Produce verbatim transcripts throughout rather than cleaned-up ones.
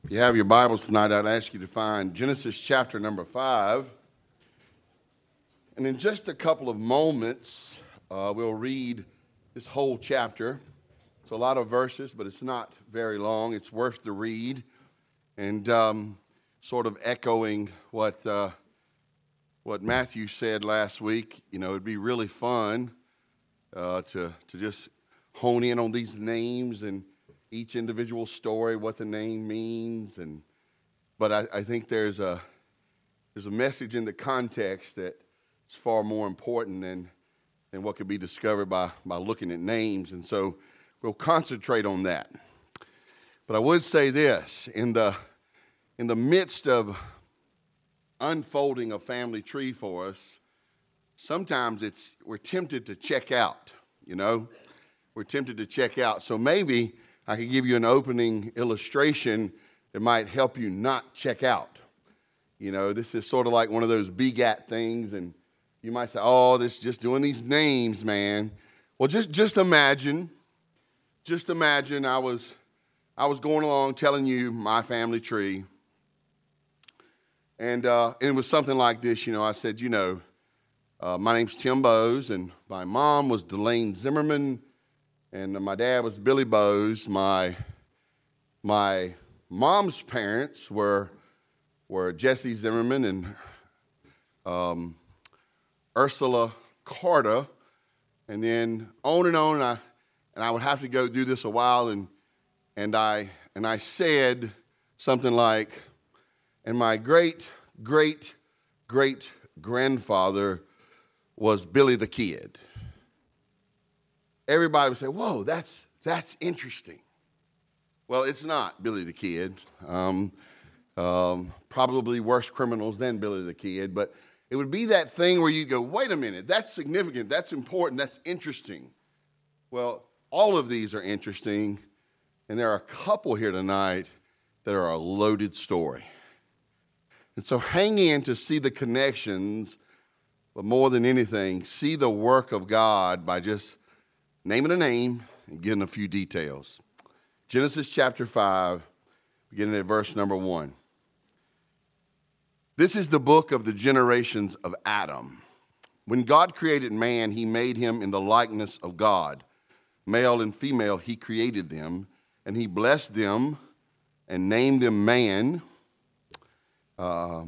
If you have your Bibles tonight, I'd ask you to find Genesis chapter number five. And in just a couple of moments, uh, we'll read this whole chapter. It's a lot of verses, but it's not very long. It's worth the read. And um, sort of echoing what uh, what Matthew said last week, you know, it'd be really fun uh, to to just hone in on these names and each individual story, what the name means, and but I, I think there's a there's a message in the context that is far more important than than what could be discovered by by looking at names, and so we'll concentrate on that. But I would say this: in the in the midst of unfolding a family tree for us, sometimes it's we're tempted to check out. You know, we're tempted to check out. So maybe I could give you an opening illustration that might help you not check out. You know, this is sort of like one of those B G A T things, and you might say, oh, this is just doing these names, man. Well, just just imagine, just imagine I was I was going along telling you my family tree, and, uh, and it was something like this. You know, I said, you know, uh, my name's Tim Bowes, and my mom was Delane Zimmerman, and my dad was Billy Bowes. My my mom's parents were were Jesse Zimmerman and um, Ursula Carter, and then on and on. And I and I would have to go do this a while, and and I and I said something like, and my great great great grandfather was Billy the Kid. Everybody would say, whoa, that's that's interesting. Well, it's not Billy the Kid. Um, um, probably worse criminals than Billy the Kid. But it would be that thing where you go, wait a minute, that's significant, that's important, that's interesting. Well, all of these are interesting. And there are a couple here tonight that are a loaded story. And so hang in to see the connections, but more than anything, see the work of God by just naming a name and getting a few details. Genesis chapter five, beginning at verse number one. This is the book of the generations of Adam. When God created man, he made him in the likeness of God. Male and female, he created them, and he blessed them and named them man uh,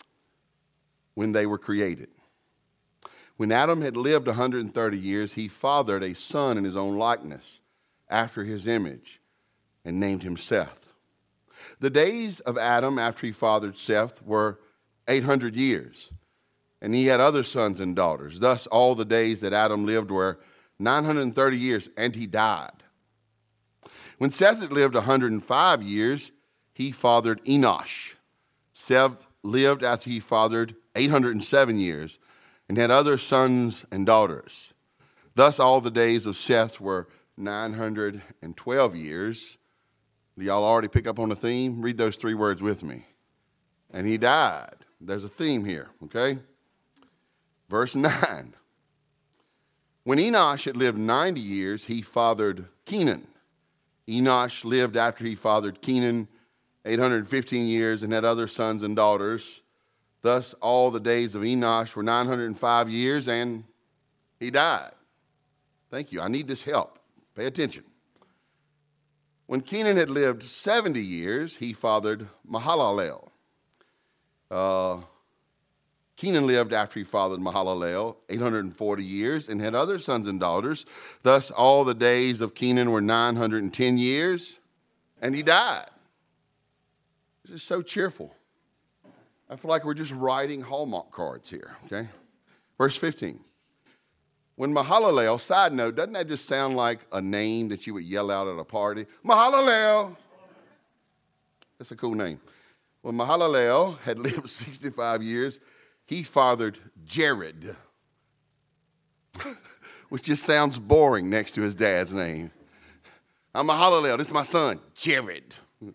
when they were created. When Adam had lived one hundred thirty years, he fathered a son in his own likeness, after his image, and named him Seth. The days of Adam after he fathered Seth were eight hundred years, and he had other sons and daughters. Thus, all the days that Adam lived were nine hundred thirty years, and he died. When Seth had lived one hundred five years, he fathered Enosh. Seth lived after he fathered eight hundred seven years, and had other sons and daughters. Thus all the days of Seth were nine hundred twelve years. Do y'all already pick up on the theme? Read those three words with me. And he died. There's a theme here, okay? Verse nine. When Enosh had lived ninety years, he fathered Kenan. Enosh lived after he fathered Kenan eight hundred fifteen years and had other sons and daughters. Thus, all the days of Enosh were nine hundred five years, and he died. Thank you. I need this help. Pay attention. When Kenan had lived seventy years, he fathered Mahalalel. Uh, Kenan lived after he fathered Mahalalel eight hundred forty years and had other sons and daughters. Thus, all the days of Kenan were nine hundred ten years, and he died. This is so cheerful. I feel like we're just writing Hallmark cards here, okay? Verse fifteen. When Mahalalel, side note, doesn't that just sound like a name that you would yell out at a party? Mahalalel. That's a cool name. When Mahalalel had lived sixty-five years, he fathered Jared, which just sounds boring next to his dad's name. I'm Mahalalel. This is my son, Jared.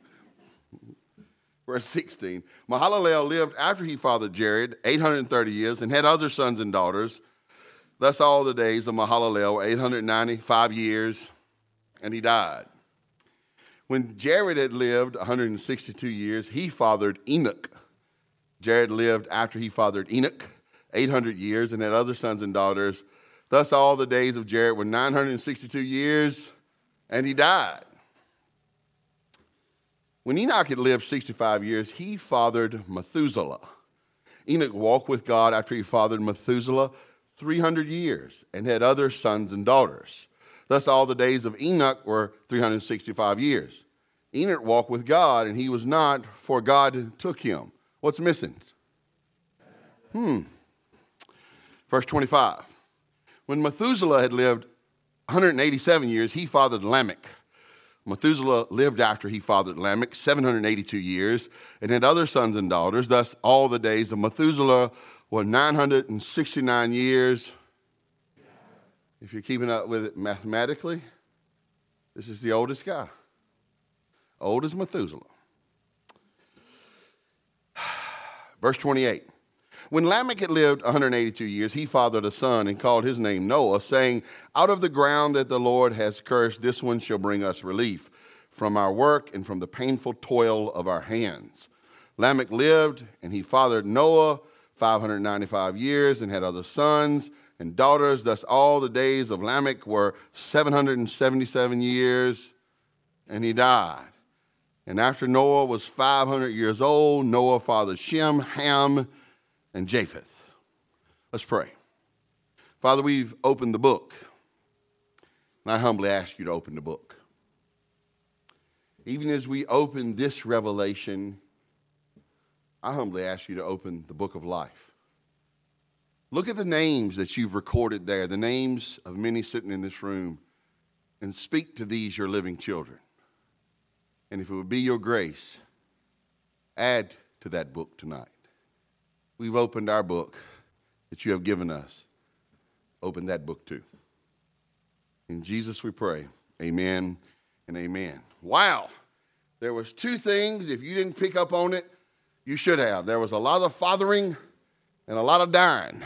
Verse sixteen, Mahalalel lived after he fathered Jared eight hundred thirty years and had other sons and daughters. Thus all the days of Mahalalel were eight hundred ninety-five years, and he died. When Jared had lived one hundred sixty-two years, he fathered Enoch. Jared lived after he fathered Enoch eight hundred years and had other sons and daughters. Thus all the days of Jared were nine hundred sixty-two years, and he died. When Enoch had lived sixty-five years, he fathered Methuselah. Enoch walked with God after he fathered Methuselah three hundred years and had other sons and daughters. Thus all the days of Enoch were three hundred sixty-five years. Enoch walked with God, and he was not, for God took him. What's missing? Hmm. Verse twenty-five. When Methuselah had lived one hundred eighty-seven years, he fathered Lamech. Methuselah lived after he fathered Lamech seven hundred eighty-two years and had other sons and daughters. Thus, all the days of Methuselah were nine hundred sixty-nine years. If you're keeping up with it mathematically, this is the oldest guy. Old as Methuselah. Verse twenty-eight. When Lamech had lived one hundred eighty-two years, he fathered a son and called his name Noah, saying, out of the ground that the Lord has cursed, this one shall bring us relief from our work and from the painful toil of our hands. Lamech lived, and he fathered Noah five hundred ninety-five years and had other sons and daughters. Thus all the days of Lamech were seven hundred seventy-seven years, and he died. And after Noah was five hundred years old, Noah fathered Shem, Ham, and Japheth. Let's pray. Father, we've opened the book, and I humbly ask you to open the book. Even as we open this revelation, I humbly ask you to open the book of life. Look at the names that you've recorded there, the names of many sitting in this room, and speak to these, your living children. And if it would be your grace, add to that book tonight. We've opened our book that you have given us. Open that book too. In Jesus we pray. Amen and amen. Wow. There was two things. If you didn't pick up on it, you should have. There was a lot of fathering and a lot of dying.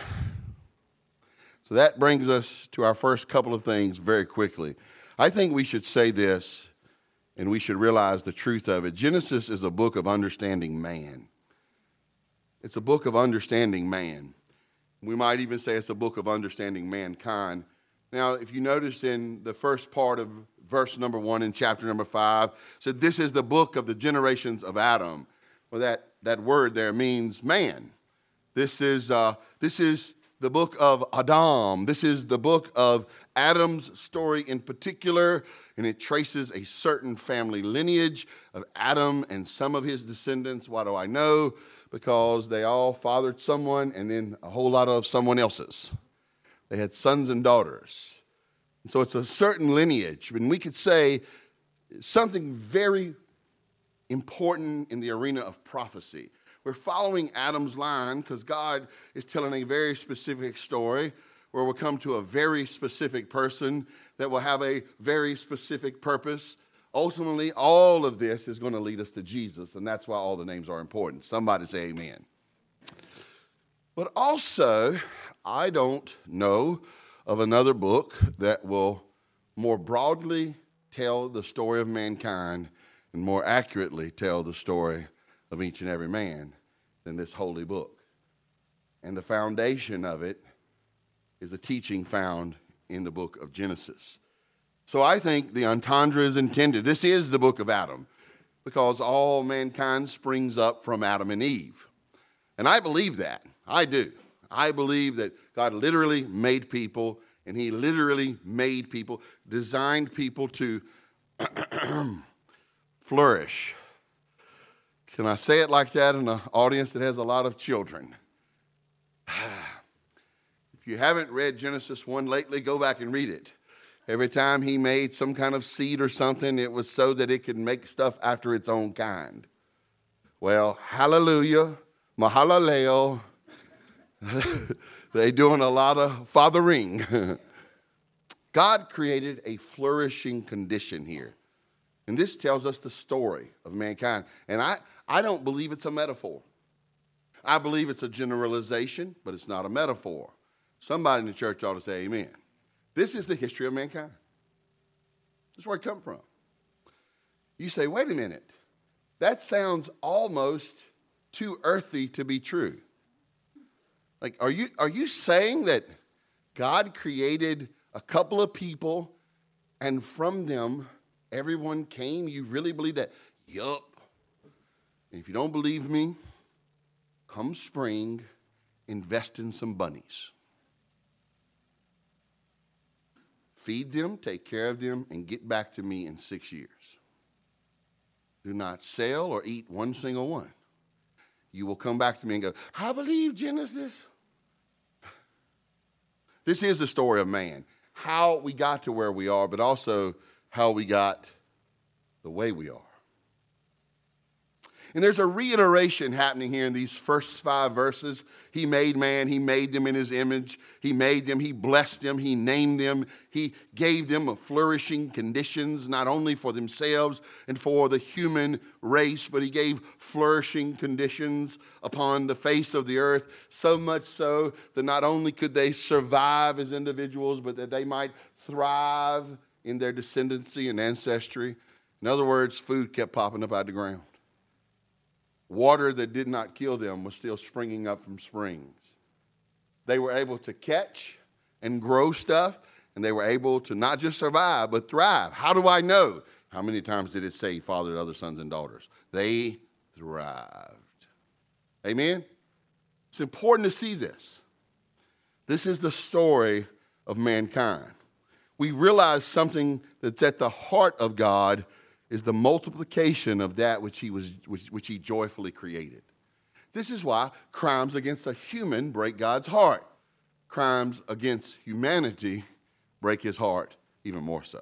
So that brings us to our first couple of things very quickly. I think we should say this, and we should realize the truth of it. Genesis is a book of understanding man. It's a book of understanding man. We might even say it's a book of understanding mankind. Now, if you notice in the first part of verse number one in chapter number five, said this is the book of the generations of Adam. Well, that, that word there means man. This is, uh, this is the book of Adam. This is the book of Adam's story in particular, and it traces a certain family lineage of Adam and some of his descendants. Why do I know? Because they all fathered someone and then a whole lot of someone else's. They had sons and daughters. And so it's a certain lineage. And we could say something very important in the arena of prophecy. We're following Adam's line because God is telling a very specific story where we'll come to a very specific person that will have a very specific purpose. Ultimately, all of this is going to lead us to Jesus, and that's why all the names are important. Somebody say amen. But also, I don't know of another book that will more broadly tell the story of mankind and more accurately tell the story of each and every man than this holy book. And the foundation of it is the teaching found in the book of Genesis. So I think the entendre is intended. This is the book of Adam because all mankind springs up from Adam and Eve. And I believe that. I do. I believe that God literally made people, and he literally made people, designed people to flourish. Can I say it like that in an audience that has a lot of children? If you haven't read Genesis one lately, go back and read it. Every time he made some kind of seed or something, it was so that it could make stuff after its own kind. Well, hallelujah, mahalalel. They're doing a lot of fathering. God created a flourishing condition here. And this tells us the story of mankind. And I, I don't believe it's a metaphor. I believe it's a generalization, but it's not a metaphor. Somebody in the church ought to say amen. This is the history of mankind. This is where it comes from. You say, wait a minute. That sounds almost too earthy to be true. Like, are you, are you saying that God created a couple of people and from them everyone came? You really believe that? Yup. And if you don't believe me, come spring, invest in some bunnies. Feed them, take care of them, and get back to me in six years. Do not sell or eat one single one. You will come back to me and go, I believe Genesis. This is the story of man. How we got to where we are, but also how we got the way we are. And there's a reiteration happening here in these first five verses. He made man. He made them in his image. He made them. He blessed them. He named them. He gave them a flourishing conditions, not only for themselves and for the human race, but he gave flourishing conditions upon the face of the earth, so much so that not only could they survive as individuals, but that they might thrive in their descendancy and ancestry. In other words, food kept popping up out of the ground. Water that did not kill them was still springing up from springs. They were able to catch and grow stuff, and they were able to not just survive, but thrive. How do I know? How many times did it say fathered other sons and daughters? They thrived. Amen? It's important to see this. This is the story of mankind. We realize something that's at the heart of God is the multiplication of that which he was which, which he joyfully created. This is why crimes against a human break God's heart. Crimes against humanity break his heart even more so.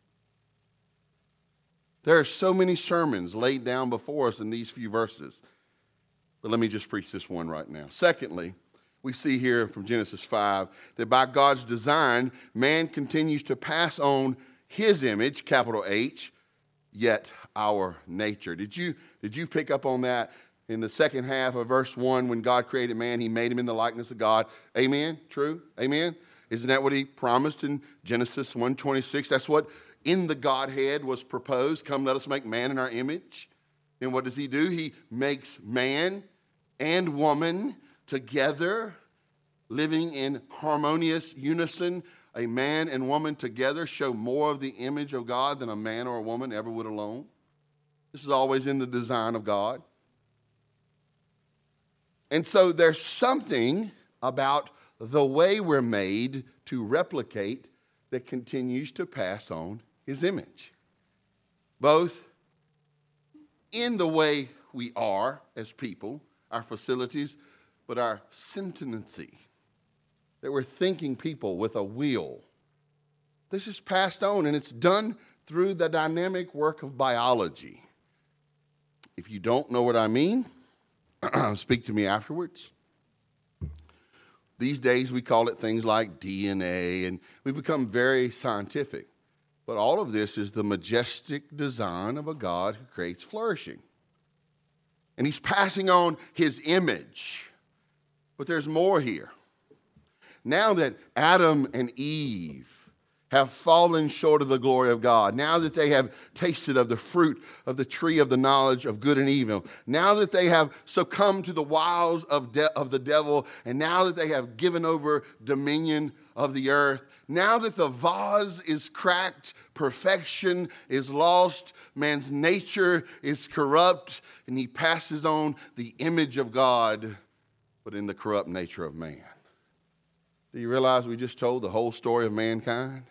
There are so many sermons laid down before us in these few verses. But let me just preach this one right now. Secondly, we see here from Genesis five that by God's design, man continues to pass on his image, capital H, yet our nature. Did you, did you pick up on that in the second half of verse one? When God created man, he made him in the likeness of God. Amen? True? Amen? Isn't that what he promised in Genesis one twenty-six? That's what in the Godhead was proposed. Come, let us make man in our image. And what does he do? He makes man and woman together, living in harmonious unison. A man and woman together show more of the image of God than a man or a woman ever would alone. This is always in the design of God. And so there's something about the way we're made to replicate that continues to pass on his image. Both in the way we are as people, our facilities, but our sentiency. That we're thinking people with a will. This is passed on, and it's done through the dynamic work of biology. If you don't know what I mean, speak to me afterwards. These days we call it things like D N A, and we've become very scientific. But all of this is the majestic design of a God who creates flourishing. And he's passing on his image. But there's more here. Now that Adam and Eve have fallen short of the glory of God, now that they have tasted of the fruit of the tree of the knowledge of good and evil, now that they have succumbed to the wiles of, de- of the devil, and now that they have given over dominion of the earth, now that the vase is cracked, perfection is lost, man's nature is corrupt, and he passes on the image of God, but in the corrupt nature of man. Do you realize we just told the whole story of mankind?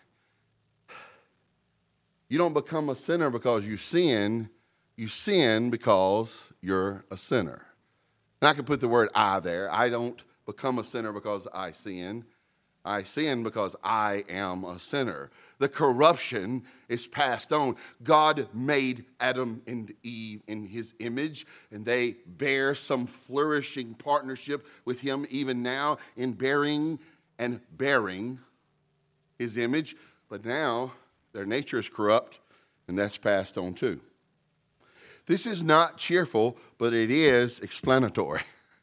You don't become a sinner because you sin. You sin because you're a sinner. And I can put the word I there. I don't become a sinner because I sin. I sin because I am a sinner. The corruption is passed on. God made Adam and Eve in his image, and they bear some flourishing partnership with him even now in bearing and bearing his image, but now their nature is corrupt, and that's passed on too. This is not cheerful, but it is explanatory.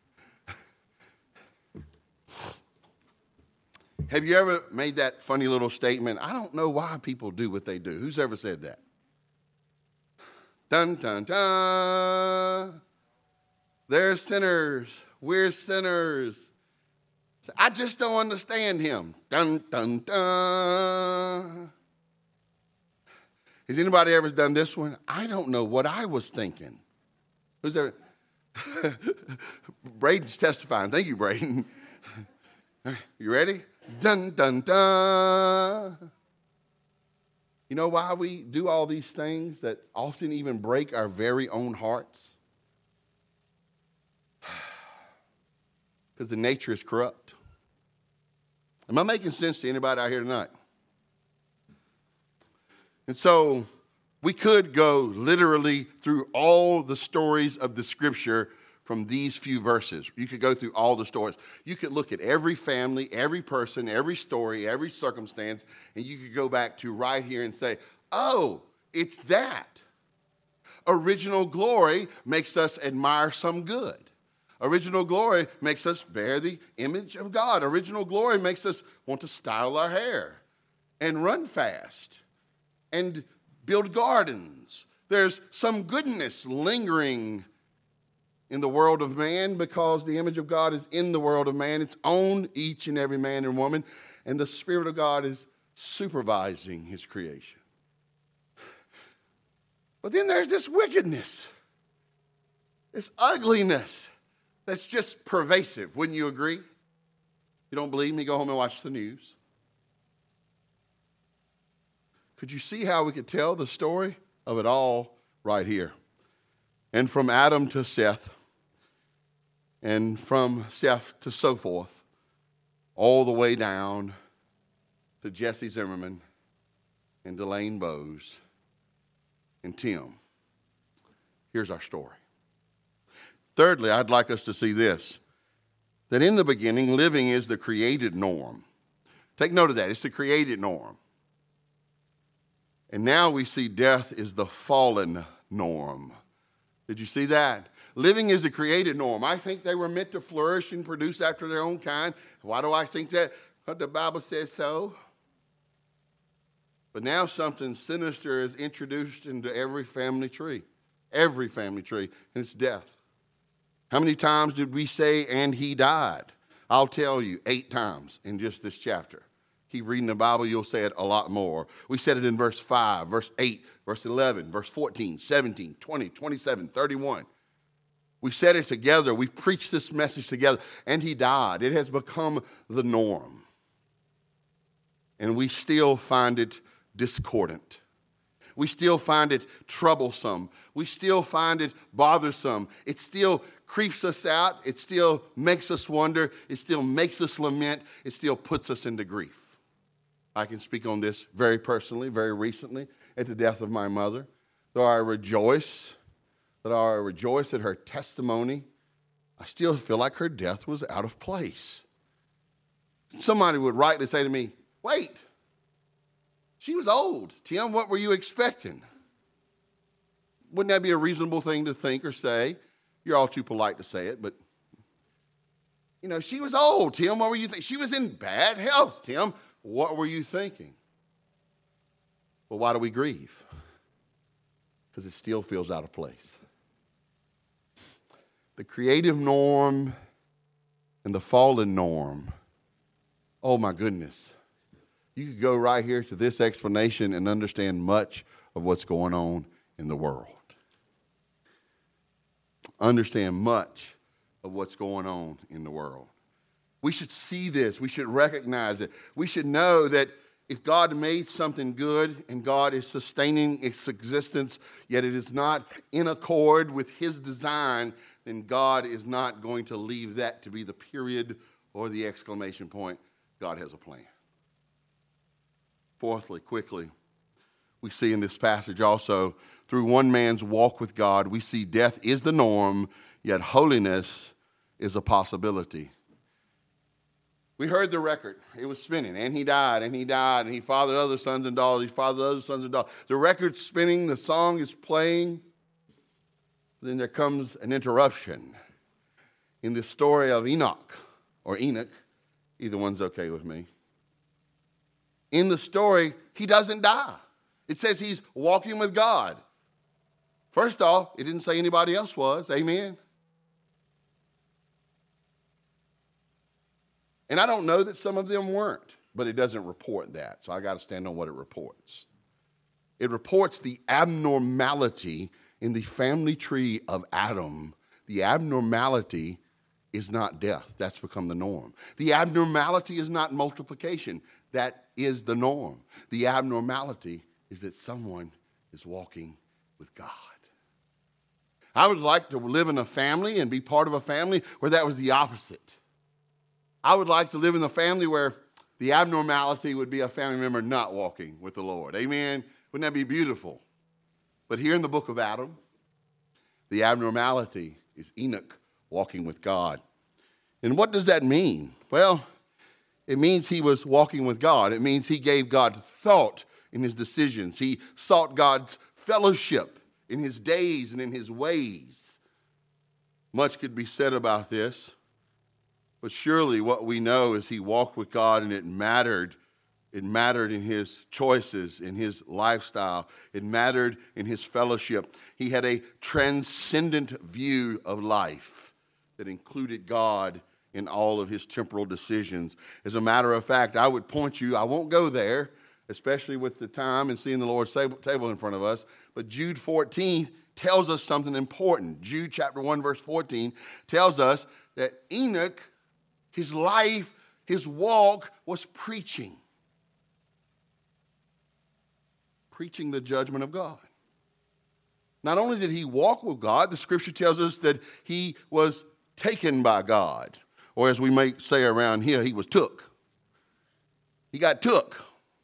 Have you ever made that funny little statement? I don't know why people do what they do. Who's ever said that? Dun, dun, dun. They're sinners. We're sinners. So I just don't understand him. Dun, dun, dun. Has anybody ever done this one? I don't know what I was thinking. Who's there? Braden's testifying. Thank you, Braden. You ready? Dun, dun, dun. You know why we do all these things that often even break our very own hearts? Because the nature is corrupt. Am I making sense to anybody out here tonight? And so we could go literally through all the stories of the scripture from these few verses. You could go through all the stories. You could look at every family, every person, every story, every circumstance, and you could go back to right here and say, oh, it's that. Original glory makes us admire some good. Original glory makes us bear the image of God. Original glory makes us want to style our hair and run fast and build gardens. There's some goodness lingering in the world of man because the image of God is in the world of man. It's on each and every man and woman, and the Spirit of God is supervising his creation. But then there's this wickedness, this ugliness that's just pervasive. Wouldn't you agree? You don't believe me? Go home and watch the news. Could you see how we could tell the story of it all right here? And from Adam to Seth, and from Seth to so forth, all the way down to Jesse Zimmerman and Delane Bowes and Tim. Here's our story. Thirdly, I'd like us to see this, that in the beginning, living is the created norm. Take note of that. It's the created norm. And now we see death is the fallen norm. Did you see that? Living is a created norm. I think they were meant to flourish and produce after their own kind. Why do I think that? Because the Bible says so. But now something sinister is introduced into every family tree. Every family tree. And it's death. How many times did we say, and he died? I'll tell you, eight times in just this chapter. Keep reading the Bible, you'll say it a lot more. We said it in verse five, verse eight, verse eleven, verse fourteen, seventeen, twenty, twenty-seven, thirty-one. We said it together. We preached this message together. And he died. It has become the norm. And we still find it discordant. We still find it troublesome. We still find it bothersome. It still creeps us out. It still makes us wonder. It still makes us lament. It still puts us into grief. I can speak on this very personally, very recently, at the death of my mother. Though I rejoice, that I rejoice at her testimony, I still feel like her death was out of place. Somebody would rightly say to me, wait, she was old. Tim, what were you expecting? Wouldn't that be a reasonable thing to think or say? You're all too polite to say it, but, you know, she was old. Tim, what were you thinking? She was in bad health. Tim, what were you thinking? Well, why do we grieve? Because it still feels out of place. The creative norm and the fallen norm. Oh, my goodness. You could go right here to this explanation and understand much of what's going on in the world. Understand much of what's going on in the world. We should see this. We should recognize it. We should know that if God made something good and God is sustaining its existence, yet it is not in accord with his design, then God is not going to leave that to be the period or the exclamation point. God has a plan. Fourthly, quickly, we see in this passage also, through one man's walk with God, we see death is the norm, yet holiness is a possibility. We heard the record. It was spinning, and he died, and he died, and he fathered other sons and daughters. He fathered other sons and daughters. The record's spinning, the song is playing. Then there comes an interruption in the story of Enoch, or Enoch. Either one's okay with me. In the story, he doesn't die. It says he's walking with God First off, it didn't say anybody else was. Amen. And I don't know that some of them weren't, but it doesn't report that. So I got to stand on what it reports. It reports the abnormality in the family tree of Adam. The abnormality is not death. That's become the norm. The abnormality is not multiplication. That is the norm. The abnormality is that someone is walking with God. I would like to live in a family and be part of a family where that was the opposite. I would like to live in a family where the abnormality would be a family member not walking with the Lord. Amen? Wouldn't that be beautiful? But here in the book of Adam, the abnormality is Enoch walking with God. And what does that mean? Well, it means he was walking with God. It means he gave God thought in his decisions. He sought God's fellowship in his days and in his ways. Much could be said about this, but surely what we know is he walked with God and it mattered. It mattered in his choices, in his lifestyle. It mattered in his fellowship. He had a transcendent view of life that included God in all of his temporal decisions. As a matter of fact, I would point you, I won't go there, especially with the time and seeing the Lord's table in front of us, but Jude fourteen tells us something important. Jude chapter one, verse fourteen tells us that Enoch, his life, his walk was preaching. Preaching the judgment of God. Not only did he walk with God, the scripture tells us that he was taken by God. Or as we may say around here, he was took. He got took.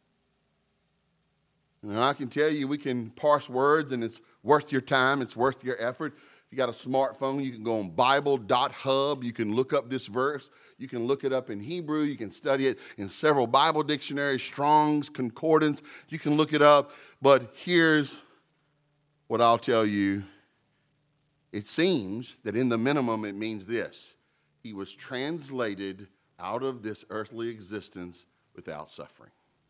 And I can tell you, we can parse words and it's worth your time, it's worth your effort. If you got a smartphone, you can go on bible dot hub. You can look up this verse. You can look it up in Hebrew. You can study it in several Bible dictionaries, Strong's Concordance. You can look it up. But here's what I'll tell you. It seems that in the minimum it means this. He was translated out of this earthly existence without suffering.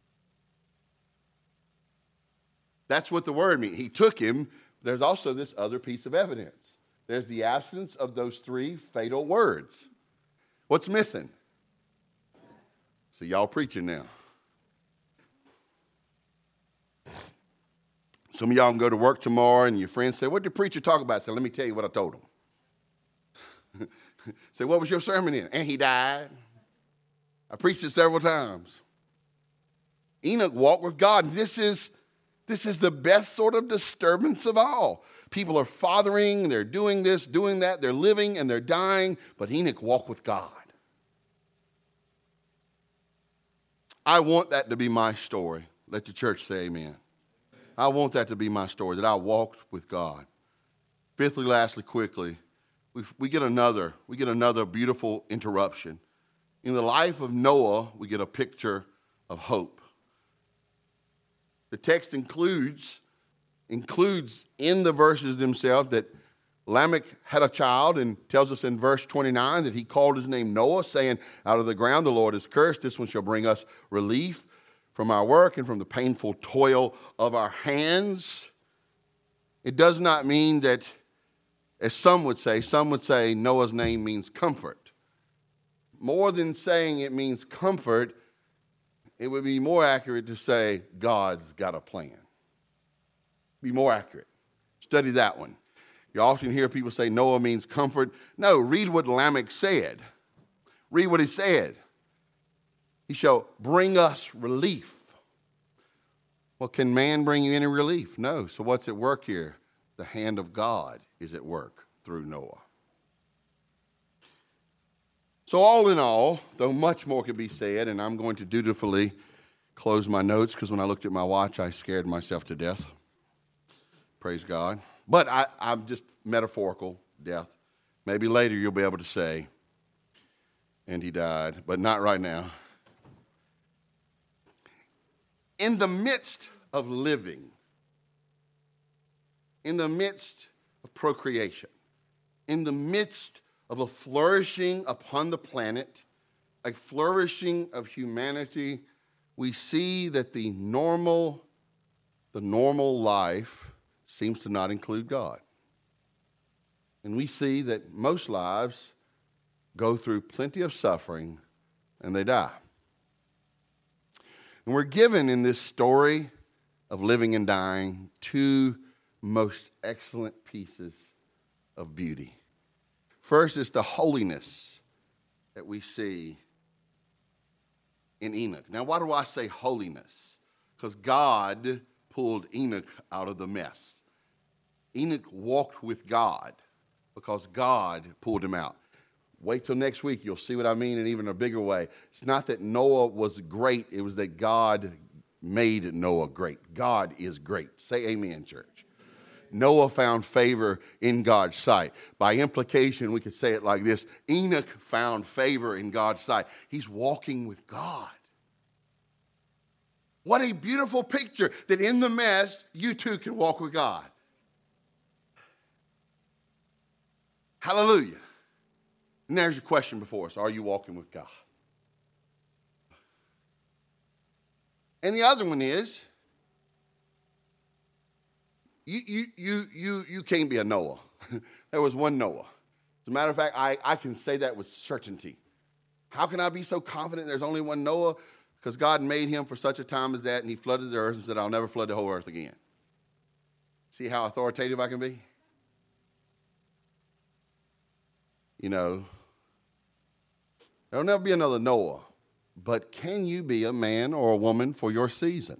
That's what the word means. He took him. There's also this other piece of evidence. There's the absence of those three fatal words. What's missing? See, y'all preaching now. Some of y'all can go to work tomorrow and your friends say, what did the preacher talk about? Say, let me tell you what I told him. Say, what was your sermon in? And he died. I preached it several times. Enoch walked with God. This is This is the best sort of disturbance of all. People are fathering, they're doing this, doing that, they're living and they're dying, but Enoch walked with God. I want that to be my story. Let the church say amen. I want that to be my story, that I walked with God. Fifthly, lastly, quickly, we, we get another, we get another beautiful interruption. In the life of Noah, we get a picture of hope. The text includes, includes in the verses themselves that Lamech had a child and tells us in verse twenty-nine that he called his name Noah, saying, out of the ground the Lord is cursed. This one shall bring us relief from our work and from the painful toil of our hands. It does not mean that, as some would say, some would say Noah's name means comfort. More than saying it means comfort, it would be more accurate to say God's got a plan. Be more accurate. Study that one. You often hear people say Noah means comfort. No, read what Lamech said. Read what he said. He shall bring us relief. Well, can man bring you any relief? No. So what's at work here? The hand of God is at work through Noah. So all in all, though much more could be said, and I'm going to dutifully close my notes because when I looked at my watch, I scared myself to death. Praise God. But I, I'm just metaphorical death. Maybe later you'll be able to say, and he died, but not right now. In the midst of living, in the midst of procreation, in the midst of a flourishing upon the planet, a flourishing of humanity, we see that the normal, the normal life seems to not include God. And we see that most lives go through plenty of suffering and they die. And we're given in this story of living and dying two most excellent pieces of beauty. First is the holiness that we see in Enoch. Now, why do I say holiness? Because God pulled Enoch out of the mess. Enoch walked with God because God pulled him out. Wait till next week. You'll see what I mean in even a bigger way. It's not that Noah was great. It was that God made Noah great. God is great. Say amen, church. Noah found favor in God's sight. By implication, we could say it like this. Enoch found favor in God's sight. He's walking with God. What a beautiful picture that in the mess, you too can walk with God. Hallelujah. And there's your question before us. Are you walking with God? And the other one is, you, you, you, you, you can't be a Noah. There was one Noah. As a matter of fact, I, I can say that with certainty. How can I be so confident there's only one Noah? Because God made him for such a time as that, and he flooded the earth and said, I'll never flood the whole earth again. See how authoritative I can be? You know, there'll never be another Noah. But can you be a man or a woman for your season?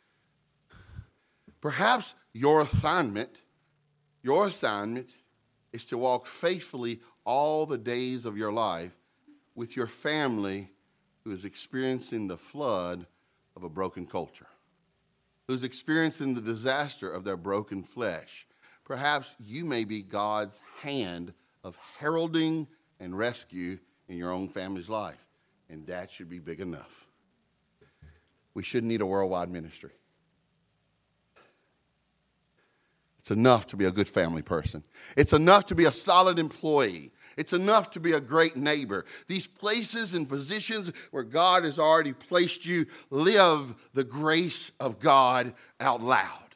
Perhaps your assignment, your assignment is to walk faithfully all the days of your life with your family who is experiencing the flood of a broken culture, who's experiencing the disaster of their broken flesh. Perhaps you may be God's hand of heralding and rescue in your own family's life. And that should be big enough. We shouldn't need a worldwide ministry. It's enough to be a good family person. It's enough to be a solid employee. It's enough to be a great neighbor. These places and positions where God has already placed you, live the grace of God out loud.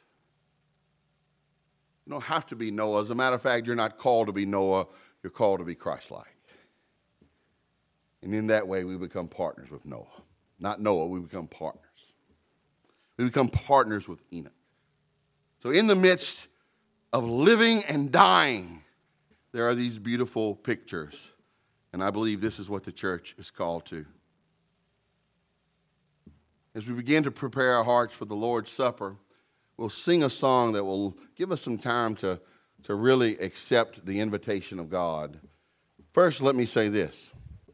You don't have to be Noah. As a matter of fact, you're not called to be Noah. You're called to be Christ-like. And in that way, we become partners with Noah. Not Noah, we become partners. We become partners with Enoch. So in the midst of living and dying, there are these beautiful pictures. And I believe this is what the church is called to. As we begin to prepare our hearts for the Lord's Supper, we'll sing a song that will give us some time to, to really accept the invitation of God. First, let me say this.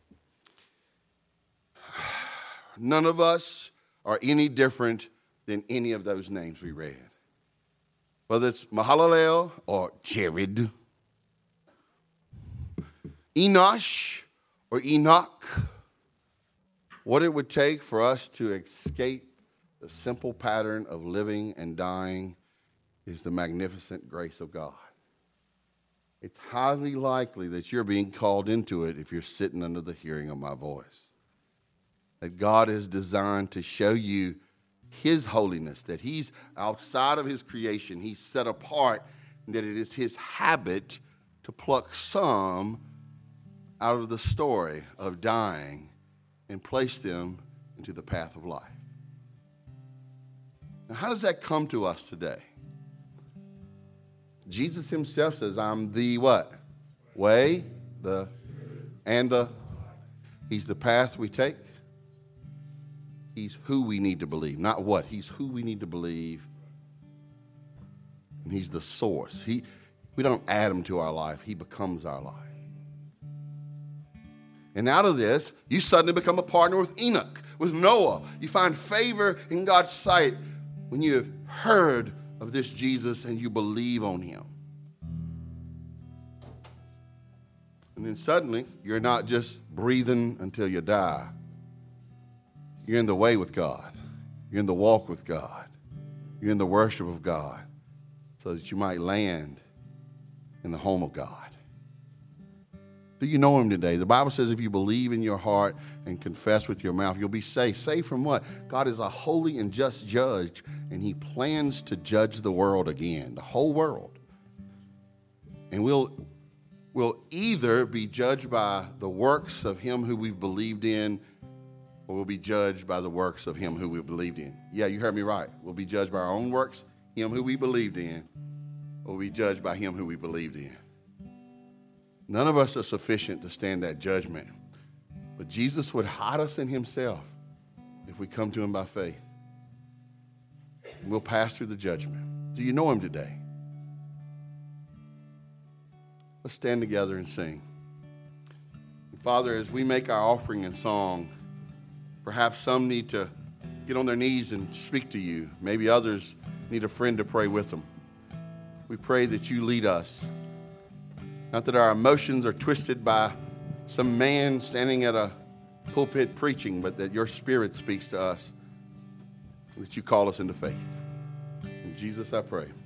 None of us are any different than any of those names we read. Whether it's Mahalalel or Jared, Enosh or Enoch, what it would take for us to escape the simple pattern of living and dying is the magnificent grace of God. It's highly likely that you're being called into it if you're sitting under the hearing of my voice. That God is designed to show you his holiness, that he's outside of his creation, he's set apart, and that it is his habit to pluck some out of the story of dying and place them into the path of life. Now, how does that come to us today? Jesus himself says, I'm the what? Way, the, and the, he's the path we take. He's who we need to believe, not what. He's who we need to believe. And he's the source. He, we don't add him to our life. He becomes our life. And out of this, you suddenly become a partner with Enoch, with Noah. You find favor in God's sight when you have heard of this Jesus and you believe on him. And then suddenly, you're not just breathing until you die. You're in the way with God. You're in the walk with God. You're in the worship of God so that you might land in the home of God. Do you know him today? The Bible says if you believe in your heart and confess with your mouth, you'll be saved. Saved from what? God is a holy and just judge, and he plans to judge the world again, the whole world. And we'll, we'll either be judged by the works of him who we've believed in, or we'll be judged by the works of him who we believed in. Yeah, you heard me right. We'll be judged by our own works, him who we believed in, or we'll be judged by him who we believed in. None of us are sufficient to stand that judgment. But Jesus would hide us in himself if we come to him by faith. We'll pass through the judgment. Do you know him today? Let's stand together and sing. And Father, as we make our offering and song, perhaps some need to get on their knees and speak to you. Maybe others need a friend to pray with them. We pray that you lead us. Not that our emotions are twisted by some man standing at a pulpit preaching, but that your Spirit speaks to us, that you call us into faith. In Jesus I pray.